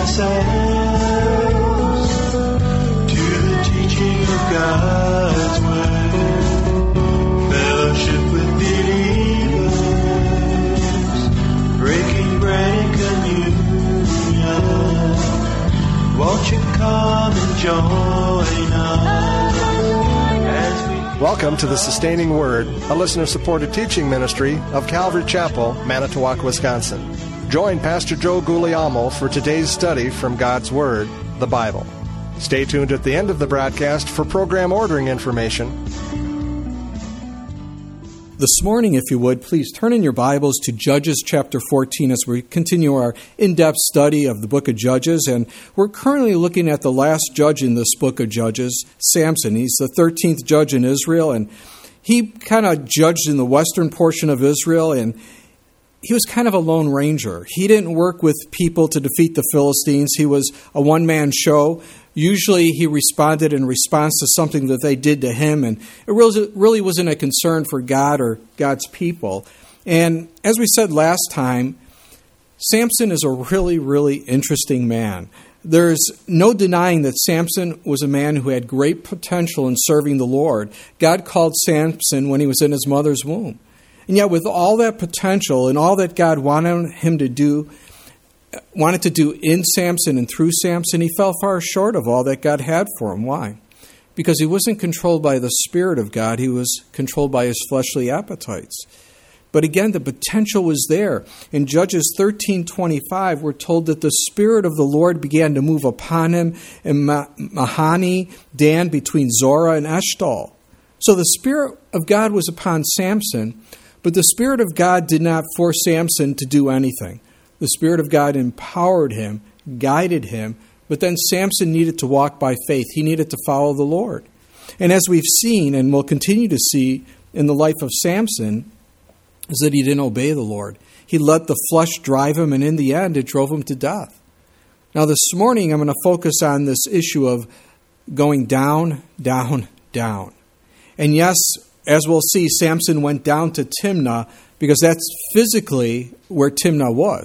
ourselves to the teaching of God's Word. Fellowship with believers, breaking bread and communion. Won't you come and join us as we... Welcome to the Sustaining Word, a listener-supported teaching ministry of Calvary Chapel, Manitowoc, Wisconsin. Join Pastor Joe Guglielmo for today's study from God's Word, the Bible. Stay tuned at the end of the broadcast for program ordering information. This morning, if you would, please turn in your Bibles to Judges chapter 14 as we continue our in-depth study of the book of Judges. And we're currently looking at the last judge in this book of Judges, Samson. He's the 13th judge in Israel, and he kind of judged in the western portion of Israel, and he was kind of a lone ranger. He didn't work with people to defeat the Philistines. He was a one-man show. Usually he responded in response to something that they did to him, and it really wasn't a concern for God or God's people. And as we said last time, Samson is a really, really interesting man. There's no denying that Samson was a man who had great potential in serving the Lord. God called Samson when he was in his mother's womb. And yet with all that potential and all that God wanted to do in Samson and through Samson, he fell far short of all that God had for him. Why? Because he wasn't controlled by the Spirit of God. He was controlled by his fleshly appetites. But again, the potential was there. In Judges 13:25, we're told that the Spirit of the Lord began to move upon him in Mahani Dan between Zorah and Eshtaol. So the Spirit of God was upon Samson, but the Spirit of God did not force Samson to do anything. The Spirit of God empowered him, guided him, but then Samson needed to walk by faith. He needed to follow the Lord. And as we've seen, and will continue to see in the life of Samson, is that he didn't obey the Lord. He let the flesh drive him, and in the end, it drove him to death. Now this morning, I'm going to focus on this issue of going down, down, down. And yes, as we'll see, Samson went down to Timnah because that's physically where Timnah was.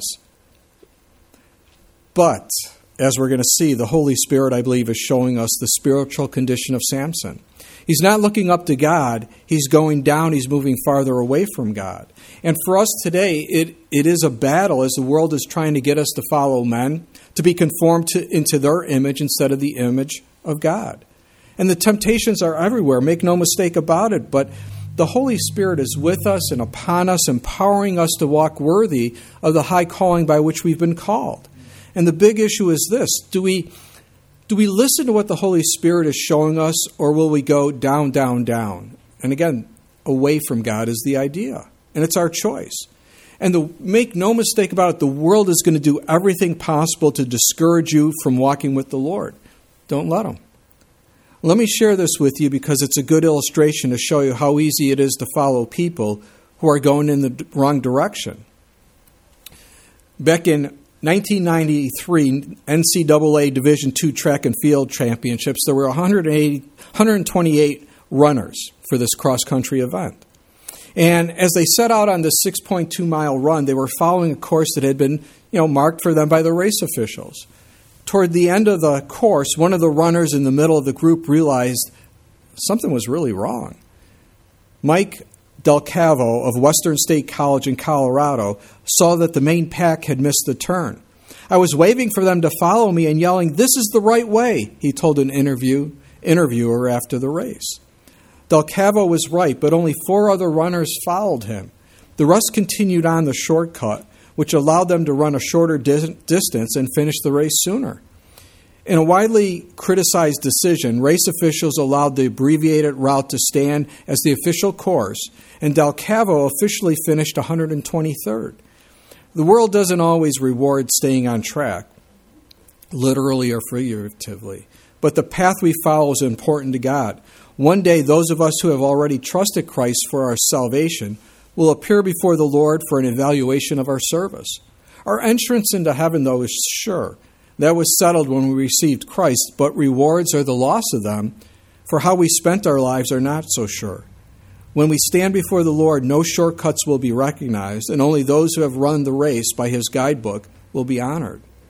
But, as we're going to see, the Holy Spirit, I believe, is showing us the spiritual condition of Samson. He's not looking up to God. He's going down. He's moving farther away from God. And for us today, it is a battle as the world is trying to get us to follow men, to be conformed into their image instead of the image of God. And the temptations are everywhere, make no mistake about it, but the Holy Spirit is with us and upon us, empowering us to walk worthy of the high calling by which we've been called. And the big issue is this: do we listen to what the Holy Spirit is showing us, or will we go down, down, down? And again, away from God is the idea, and it's our choice. And make no mistake about it, the world is going to do everything possible to discourage you from walking with the Lord. Don't let them. Let me share this with you because it's a good illustration to show you how easy it is to follow people who are going in the wrong direction. Back in 1993 NCAA Division II Track and Field Championships, there were 128 runners for this cross-country event. And as they set out on this 6.2-mile run, they were following a course that had been, marked for them by the race officials. Toward the end of the course, one of the runners in the middle of the group realized something was really wrong. Mike Del Cavo of Western State College in Colorado saw that the main pack had missed the turn. I was waving for them to follow me and yelling, "This is the right way," he told an interviewer after the race. Del Cavo was right, but only 4 other runners followed him. The rest continued on the shortcut, which allowed them to run a shorter distance and finish the race sooner. In a widely criticized decision, race officials allowed the abbreviated route to stand as the official course, and Del Cavo officially finished 123rd. The world doesn't always reward staying on track, literally or figuratively, but the path we follow is important to God. One day, those of us who have already trusted Christ for our salvation will appear before the Lord for an evaluation of our service. Our entrance into heaven, though, is sure. That was settled when we received Christ, but rewards or the loss of them for how we spent our lives are not so sure. When we stand before the Lord, no shortcuts will be recognized, and only those who have run the race by His guidebook will be honored.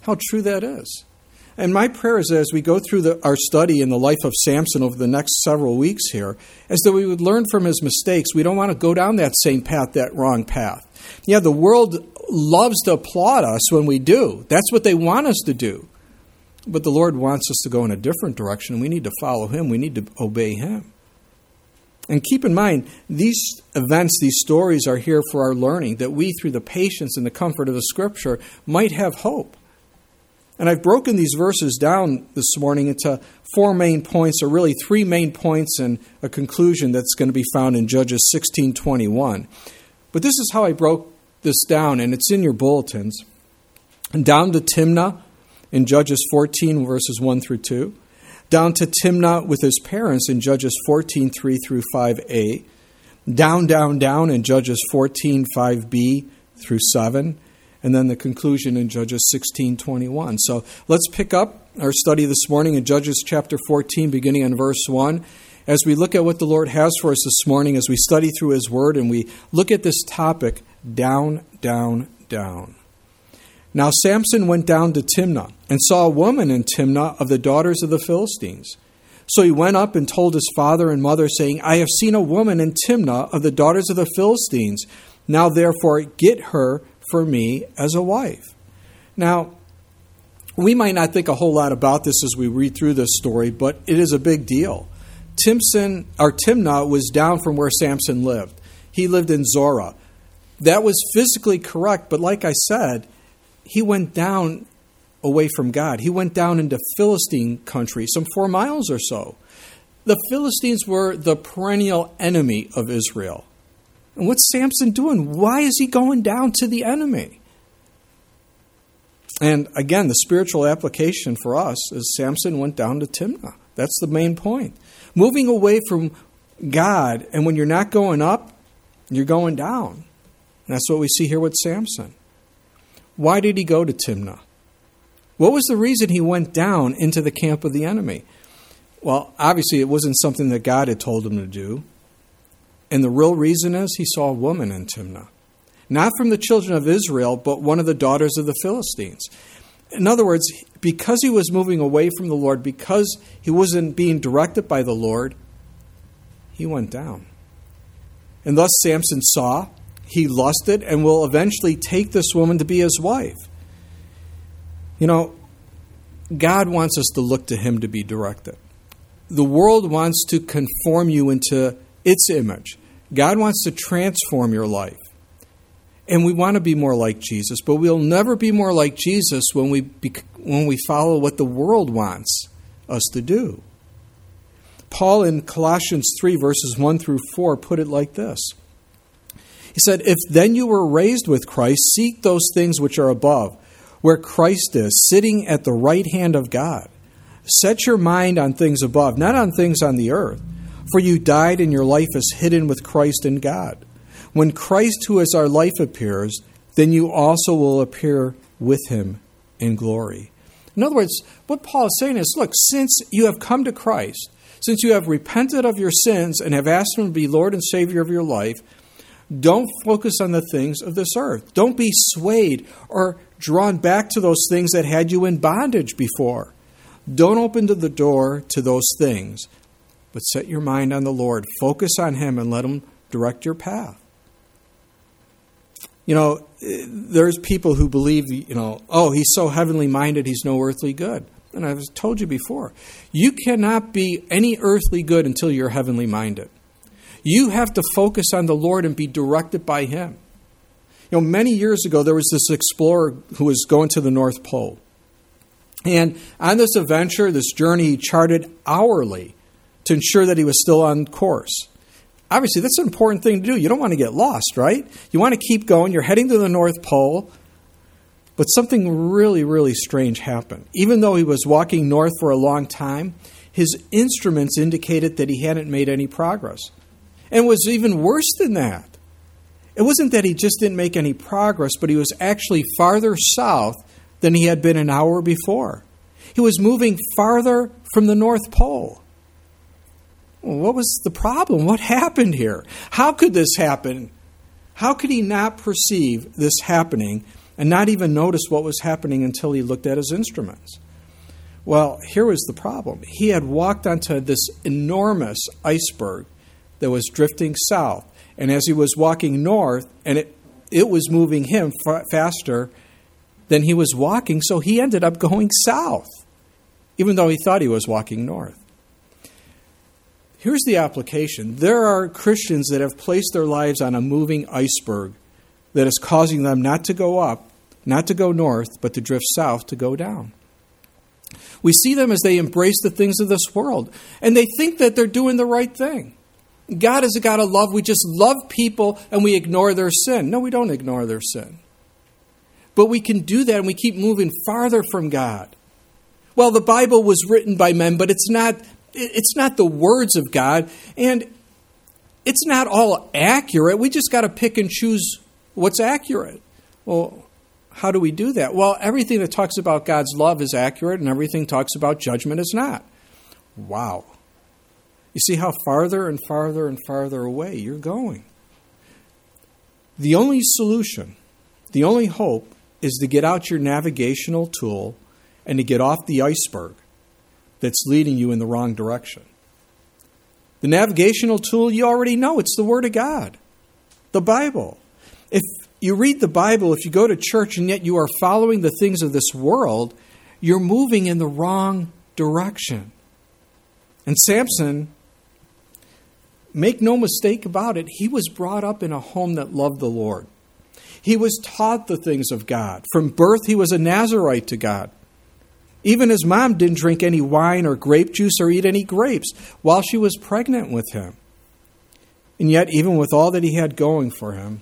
how true that is. And my prayer is that as we go through our study in the life of Samson over the next several weeks here, is that we would learn from his mistakes. We don't want to go down that same path, that wrong path. Yeah, the world loves to applaud us when we do. That's what they want us to do. But the Lord wants us to go in a different direction. We need to follow Him. We need to obey Him. And keep in mind, these events, these stories are here for our learning, that we, through the patience and the comfort of the Scripture, might have hope. And I've broken these verses down this morning into 4 main points, or really 3 main points and a conclusion that's going to be found in Judges 16:21. But this is how I broke this down, and it's in your bulletins. And down to Timnah in Judges 14, verses 1 through 2. Down to Timnah with his parents in Judges 14, 3 through 5a. Down in Judges 14, 5b through 7. And then the conclusion in Judges 16:21. So let's pick up our study this morning in Judges chapter 14, beginning in verse 1, as we look at what the Lord has for us this morning, as we study through His Word, and we look at this topic, down, down, down. Now Samson went down to Timnah, and saw a woman in Timnah of the daughters of the Philistines. So he went up and told his father and mother, saying, I have seen a woman in Timnah of the daughters of the Philistines. Now therefore get her for me as a wife. Now, we might not think a whole lot about this as we read through this story, but it is a big deal. Timnah was down from where Samson lived. He lived in Zorah. That was physically correct, but like I said, he went down away from God. He went down into Philistine country, some 4 miles or so. The Philistines were the perennial enemy of Israel. And what's Samson doing? Why is he going down to the enemy? And again, the spiritual application for us is Samson went down to Timnah. That's the main point. Moving away from God, and when you're not going up, you're going down. And that's what we see here with Samson. Why did he go to Timnah? What was the reason he went down into the camp of the enemy? Well, obviously it wasn't something that God had told him to do. And the real reason is he saw a woman in Timnah. Not from the children of Israel, but one of the daughters of the Philistines. In other words, because he was moving away from the Lord, because he wasn't being directed by the Lord, he went down. And thus Samson saw, he lusted, and will eventually take this woman to be his wife. You know, God wants us to look to Him to be directed. The world wants to conform you into its image. God wants to transform your life. And we want to be more like Jesus, but we'll never be more like Jesus when we follow what the world wants us to do. Paul in Colossians 3, verses 1 through 4, put it like this. He said, If then you were raised with Christ, seek those things which are above, where Christ is, sitting at the right hand of God. Set your mind on things above, not on things on the earth. For you died, and your life is hidden with Christ in God. When Christ, who is our life, appears, then you also will appear with Him in glory. In other words, what Paul is saying is, look, since you have come to Christ, since you have repented of your sins and have asked Him to be Lord and Savior of your life, don't focus on the things of this earth. Don't be swayed or drawn back to those things that had you in bondage before. Don't open the door to those things, but set your mind on the Lord. Focus on Him and let Him direct your path. You know, there's people who believe, oh, he's so heavenly minded, he's no earthly good. And I've told you before, you cannot be any earthly good until you're heavenly minded. You have to focus on the Lord and be directed by Him. You know, many years ago, there was this explorer who was going to the North Pole. And on this adventure, this journey, he charted hourly to ensure that he was still on course. Obviously, that's an important thing to do. You don't want to get lost, right? You want to keep going. You're heading to the North Pole. But something really, really strange happened. Even though he was walking north for a long time, his instruments indicated that he hadn't made any progress. And it was even worse than that. It wasn't that he just didn't make any progress, but he was actually farther south than he had been an hour before. He was moving farther from the North Pole. Well, what was the problem? What happened here? How could this happen? How could he not perceive this happening and not even notice what was happening until he looked at his instruments. Well, here was the problem. He had walked onto this enormous iceberg that was drifting south, and as he was walking north, and it was moving him faster than he was walking, so he ended up going south, even though he thought he was walking north. Here's the application. There are Christians that have placed their lives on a moving iceberg that is causing them not to go up, not to go north, but to drift south, to go down. We see them as they embrace the things of this world, and they think that they're doing the right thing. God is a God of love. We just love people and we ignore their sin. No, we don't ignore their sin. But we can do that and we keep moving farther from God. Well, the Bible was written by men, but it's not the words of God, and it's not all accurate. We just got to pick and choose what's accurate. Well, how do we do that? Well, everything that talks about God's love is accurate, and everything talks about judgment is not. Wow. You see how farther and farther and farther away you're going. The only solution, the only hope, is to get out your navigational tool and to get off the iceberg that's leading you in the wrong direction. The navigational tool, you already know. It's the Word of God, the Bible. If you read the Bible, if you go to church and yet you are following the things of this world, you're moving in the wrong direction. And Samson, make no mistake about it, he was brought up in a home that loved the Lord. He was taught the things of God. From birth, he was a Nazirite to God. Even his mom didn't drink any wine or grape juice or eat any grapes while she was pregnant with him. And yet, even with all that he had going for him,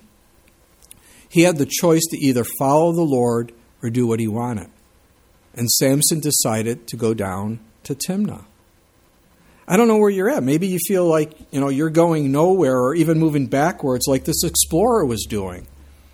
he had the choice to either follow the Lord or do what he wanted. And Samson decided to go down to Timnah. I don't know where you're at. Maybe you feel like, you're going nowhere or even moving backwards like this explorer was doing.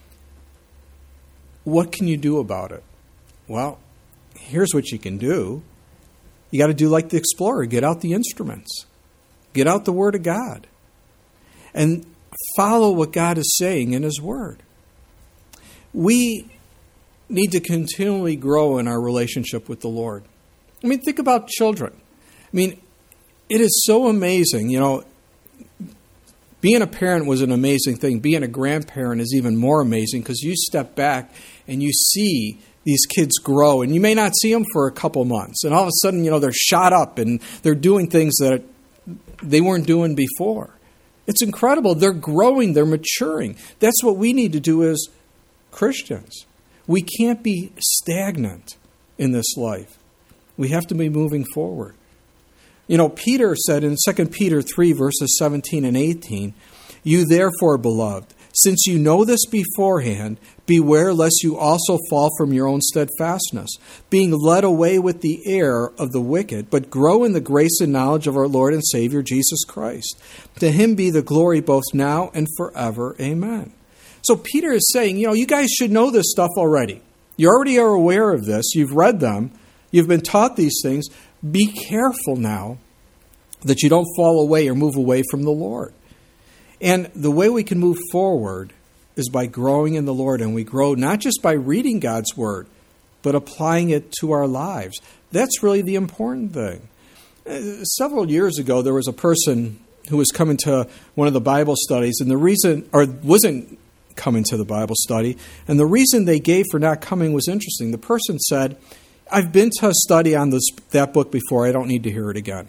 What can you do about it? Well, here's what you can do. You got to do like the explorer. Get out the instruments. Get out the Word of God. And follow what God is saying in His Word. We need to continually grow in our relationship with the Lord. Think about children. It is so amazing. Being a parent was an amazing thing. Being a grandparent is even more amazing because you step back and you see these kids grow, and you may not see them for a couple months, and all of a sudden, they're shot up and they're doing things that they weren't doing before. It's incredible. They're growing. They're maturing. That's what we need to do as Christians. We can't be stagnant in this life. We have to be moving forward. Peter said in 2 Peter 3, verses 17 and 18, "You therefore, beloved, since you know this beforehand, beware lest you also fall from your own steadfastness, being led away with the error of the wicked, but grow in the grace and knowledge of our Lord and Savior Jesus Christ. To Him be the glory both now and forever. Amen." So Peter is saying, you guys should know this stuff already. You already are aware of this. You've read them. You've been taught these things. Be careful now that you don't fall away or move away from the Lord. And the way we can move forward is by growing in the Lord. And we grow not just by reading God's Word, but applying it to our lives. That's really the important thing. Several years ago, there was a person who was coming to one of the Bible studies, and wasn't coming to the Bible study. And the reason they gave for not coming was interesting. The person said, "I've been to a study on that book before. I don't need to hear it again."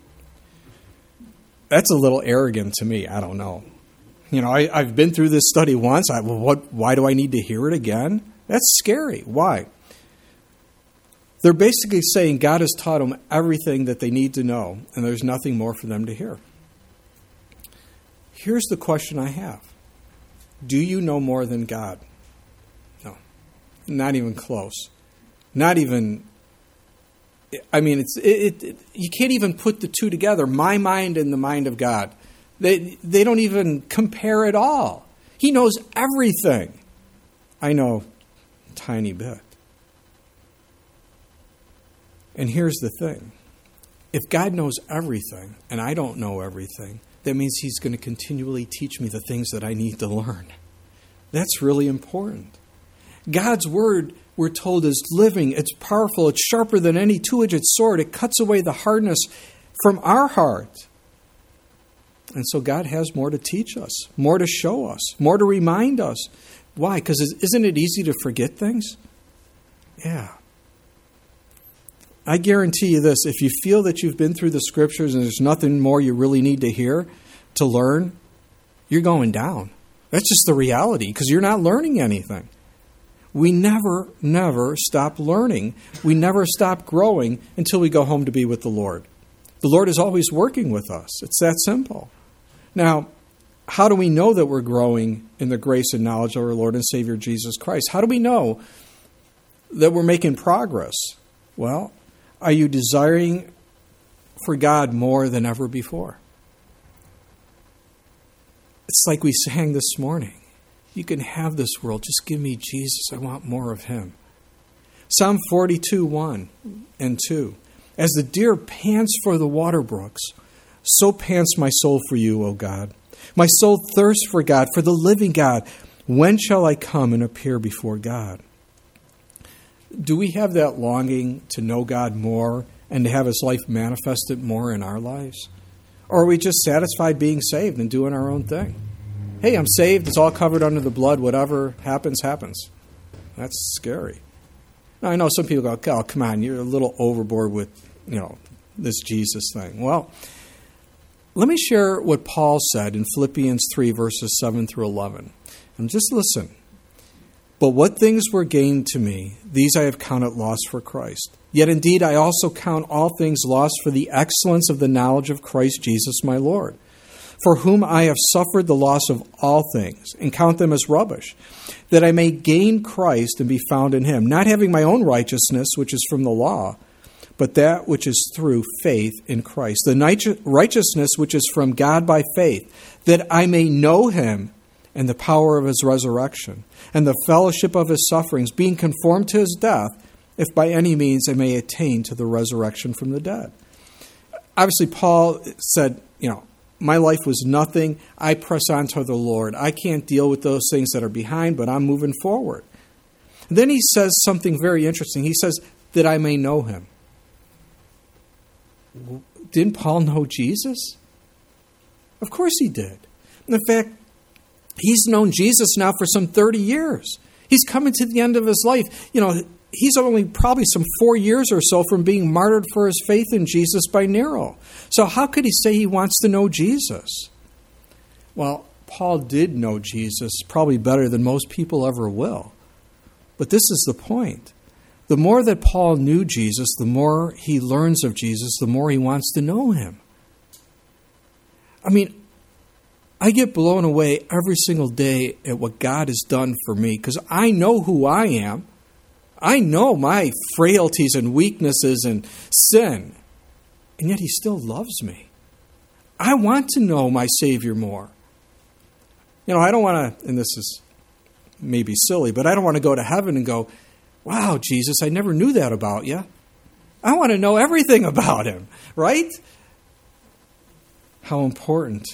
That's a little arrogant to me. I don't know. I've been through this study once. Why do I need to hear it again? That's scary. Why? They're basically saying God has taught them everything that they need to know, and there's nothing more for them to hear. Here's the question I have. Do you know more than God? No. Not even close. Not even... you can't even put the two together, my mind and the mind of God. They don't even compare at all. He knows everything. I know a tiny bit. And here's the thing. If God knows everything and I don't know everything, that means He's going to continually teach me the things that I need to learn. That's really important. God's word, we're told, is living, it's powerful, it's sharper than any two-edged sword. It cuts away the hardness from our heart. And so God has more to teach us, more to show us, more to remind us. Why? Because isn't it easy to forget things? Yeah. I guarantee you this, if you feel that you've been through the Scriptures and there's nothing more you really need to hear, to learn, you're going down. That's just the reality, because you're not learning anything. We never stop learning. We never stop growing until we go home to be with the Lord. The Lord is always working with us. It's that simple. Now, how do we know that we're growing in the grace and knowledge of our Lord and Savior Jesus Christ? How do we know that we're making progress? Well, are you desiring for God more than ever before? It's like we sang this morning. You can have this world. Just give me Jesus. I want more of Him. Psalm 42, 1 and 2. As the deer pants for the water brooks, so pants my soul for you, O God. My soul thirsts for God, for the living God. When shall I come and appear before God? Do we have that longing to know God more and to have His life manifested more in our lives? Or are we just satisfied being saved and doing our own thing? Hey, I'm saved. It's all covered under the blood. Whatever happens, happens. That's scary. Now, I know some people go, oh, come on, you're a little overboard with, this Jesus thing. Well, let me share what Paul said in Philippians 3, verses 7 through 11. And just listen. But what things were gained to me, these I have counted loss for Christ. Yet indeed I also count all things lost for the excellence of the knowledge of Christ Jesus my Lord, for whom I have suffered the loss of all things, and count them as rubbish, that I may gain Christ and be found in Him, not having my own righteousness, which is from the law, but that which is through faith in Christ, the righteousness which is from God by faith, that I may know Him and the power of His resurrection, and the fellowship of His sufferings, being conformed to His death, if by any means I may attain to the resurrection from the dead. Obviously, Paul said, my life was nothing. I press on to the Lord. I can't deal with those things that are behind, but I'm moving forward. And then he says something very interesting. He says, that I may know Him. Didn't Paul know Jesus? Of course he did. In fact, he's known Jesus now for some 30 years. He's coming to the end of his life. He's only probably some 4 years or so from being martyred for his faith in Jesus by Nero. So how could he say he wants to know Jesus? Well, Paul did know Jesus probably better than most people ever will. But this is the point. The more that Paul knew Jesus, the more he learns of Jesus, the more he wants to know Him. I get blown away every single day at what God has done for me because I know who I am. I know my frailties and weaknesses and sin, and yet He still loves me. I want to know my Savior more. I don't want to, and this is maybe silly, but I don't want to go to heaven and go, wow, Jesus, I never knew that about you. I want to know everything about Him, right? How important.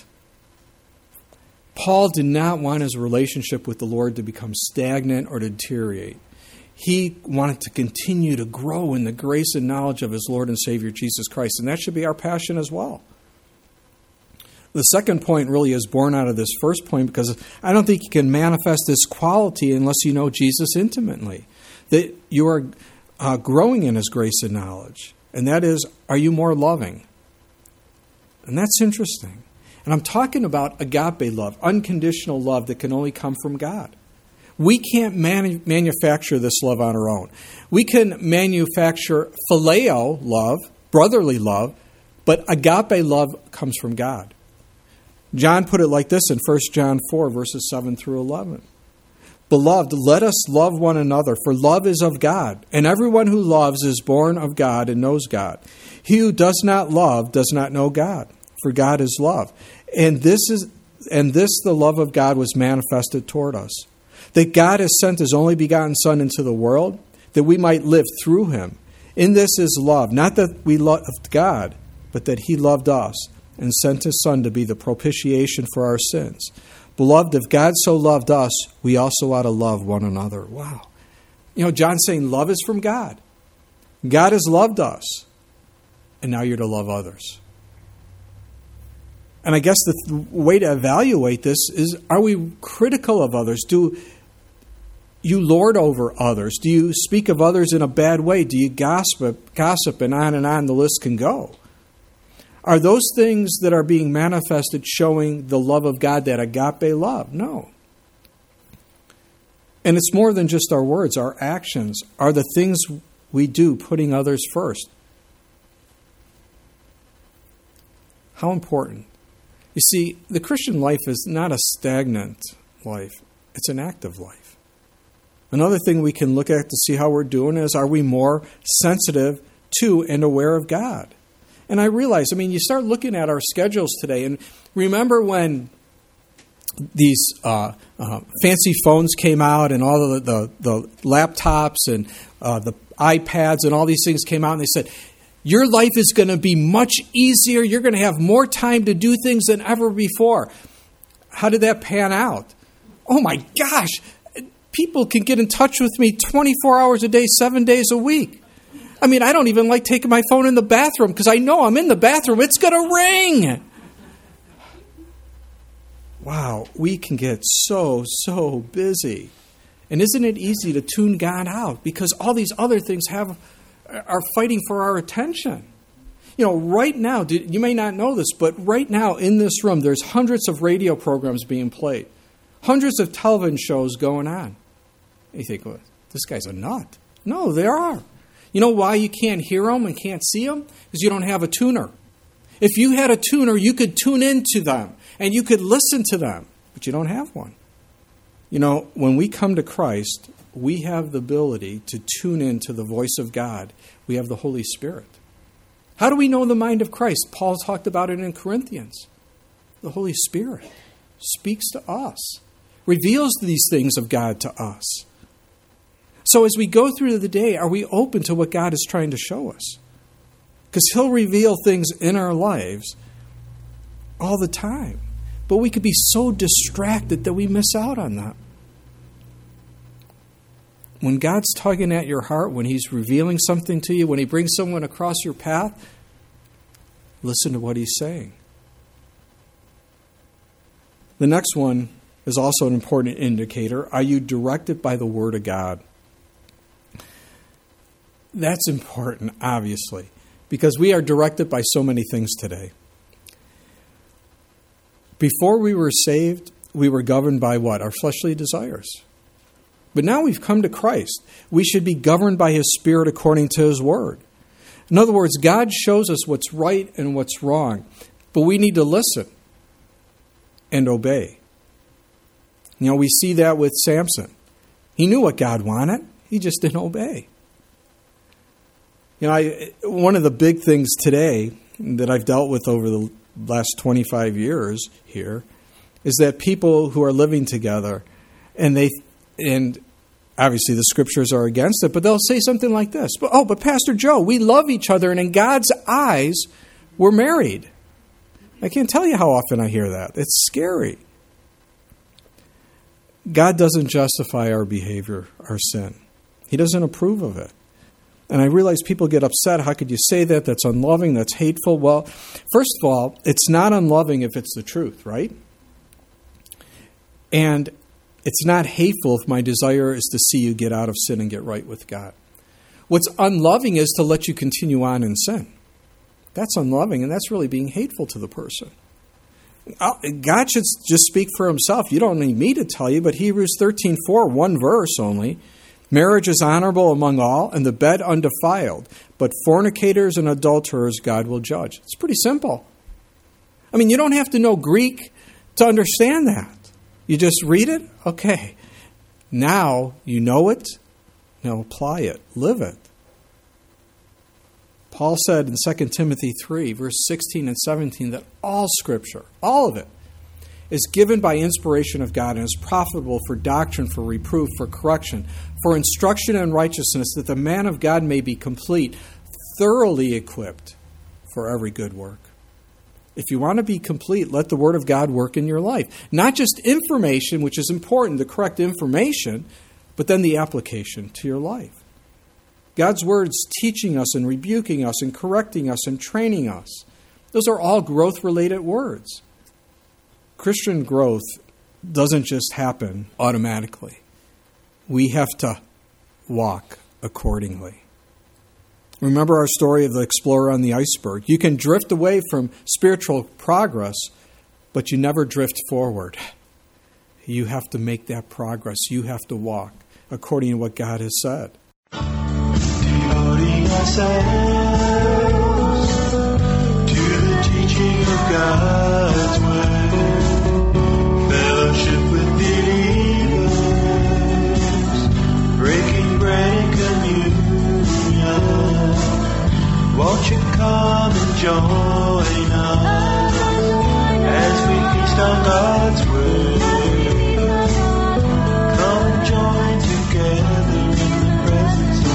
Paul did not want his relationship with the Lord to become stagnant or to deteriorate. He wanted to continue to grow in the grace and knowledge of his Lord and Savior Jesus Christ, and that should be our passion as well. The second point really is born out of this first point because I don't think you can manifest this quality unless you know Jesus intimately. That you are growing in His grace and knowledge. And that is, are you more loving? And that's interesting. And I'm talking about agape love, unconditional love that can only come from God. We can't manufacture this love on our own. We can manufacture phileo love, brotherly love, but agape love comes from God. John put it like this in 1 John 4, verses 7 through 11. Beloved, let us love one another, for love is of God, and everyone who loves is born of God and knows God. He who does not love does not know God, for God is love. And this the love of God was manifested toward us, that God has sent His only begotten Son into the world, that we might live through Him. In this is love, not that we loved God, but that He loved us and sent His Son to be the propitiation for our sins. Beloved, if God so loved us, we also ought to love one another. Wow. John's saying love is from God. God has loved us, and now you're to love others. And I guess the way to evaluate this is, are we critical of others? Do you lord over others? Do you speak of others in a bad way? Do you gossip, and on the list can go? Are those things that are being manifested showing the love of God, that agape love? No. And it's more than just our words. Our actions are the things we do, putting others first. How important. You see, the Christian life is not a stagnant life. It's an active life. Another thing we can look at to see how we're doing is, are we more sensitive to and aware of God? And I realize, you start looking at our schedules today, and remember when these fancy phones came out, and all of the laptops and the iPads and all these things came out, and they said, your life is going to be much easier. You're going to have more time to do things than ever before. How did that pan out? Oh my gosh, people can get in touch with me 24 hours a day, 7 days a week. I don't even like taking my phone in the bathroom because I know I'm in the bathroom. It's going to ring. Wow, we can get so busy. And isn't it easy to tune God out? Because all these other things are fighting for our attention. Right now, you may not know this, but right now in this room, there's hundreds of radio programs being played. Hundreds of television shows going on. And you think, well, this guy's a nut. No, there are. You know why you can't hear them and can't see them? Because you don't have a tuner. If you had a tuner, you could tune into them and you could listen to them, but you don't have one. When we come to Christ, we have the ability to tune into the voice of God. We have the Holy Spirit. How do we know the mind of Christ? Paul talked about it in Corinthians. The Holy Spirit speaks to us, reveals these things of God to us. So as we go through the day, are we open to what God is trying to show us? Because He'll reveal things in our lives all the time. But we could be so distracted that we miss out on that. When God's tugging at your heart, when He's revealing something to you, when He brings someone across your path, listen to what He's saying. The next one is also an important indicator. Are you directed by the Word of God? That's important, obviously, because we are directed by so many things today. Before we were saved, we were governed by what? Our fleshly desires. But now we've come to Christ. We should be governed by His Spirit according to His Word. In other words, God shows us what's right and what's wrong, but we need to listen and obey. We see that with Samson. He knew what God wanted. He just didn't obey. One of the big things today that I've dealt with over the last 25 years here is that people who are living together, and obviously the scriptures are against it, but they'll say something like this, but Pastor Joe, we love each other, and in God's eyes, we're married. I can't tell you how often I hear that. It's scary. God doesn't justify our behavior, our sin. He doesn't approve of it. And I realize people get upset. How could you say that? That's unloving. That's hateful. Well, first of all, it's not unloving if it's the truth, right? And it's not hateful if my desire is to see you get out of sin and get right with God. What's unloving is to let you continue on in sin. That's unloving, and that's really being hateful to the person. God should just speak for Himself. You don't need me to tell you, but Hebrews 13:4, one verse only. Marriage is honorable among all, and the bed undefiled. But fornicators and adulterers God will judge. It's pretty simple. You don't have to know Greek to understand that. You just read it? Okay. Now you know it. Now apply it. Live it. Paul said in 2 Timothy 3, verse 16 and 17, that all Scripture, all of it, is given by inspiration of God and is profitable for doctrine, for reproof, for correction, for instruction in righteousness, that the man of God may be complete, thoroughly equipped for every good work. If you want to be complete, let the Word of God work in your life. Not just information, which is important, the correct information, but then the application to your life. God's Word's teaching us and rebuking us and correcting us and training us. Those are all growth-related words. Christian growth doesn't just happen automatically. We have to walk accordingly. Remember our story of the explorer on the iceberg. You can drift away from spiritual progress, but you never drift forward. You have to make that progress. You have to walk according to what God has said. Devoting ourselves to the teaching of God's Word, fellowship with believers, breaking bread and communion. Won't you come and join us as we feast on God's Word? Come and join together in the presence of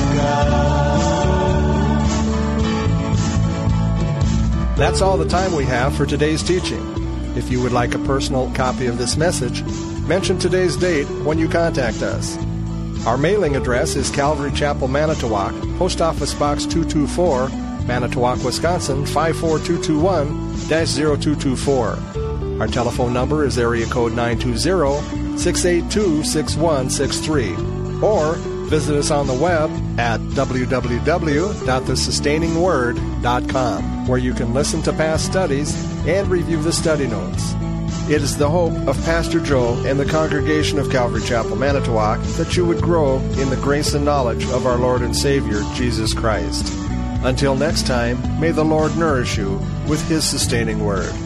God. That's all the time we have for today's teaching. If you would like a personal copy of this message, mention today's date when you contact us. Our mailing address is Calvary Chapel, Manitowoc, Post Office Box 224, Manitowoc, Wisconsin, 54221-0224. Our telephone number is area code 920-682-6163. Or visit us on the web at www.thesustainingsword.com, where you can listen to past studies and review the study notes. It is the hope of Pastor Joe and the congregation of Calvary Chapel, Manitowoc, that you would grow in the grace and knowledge of our Lord and Savior, Jesus Christ. Until next time, may the Lord nourish you with His sustaining word.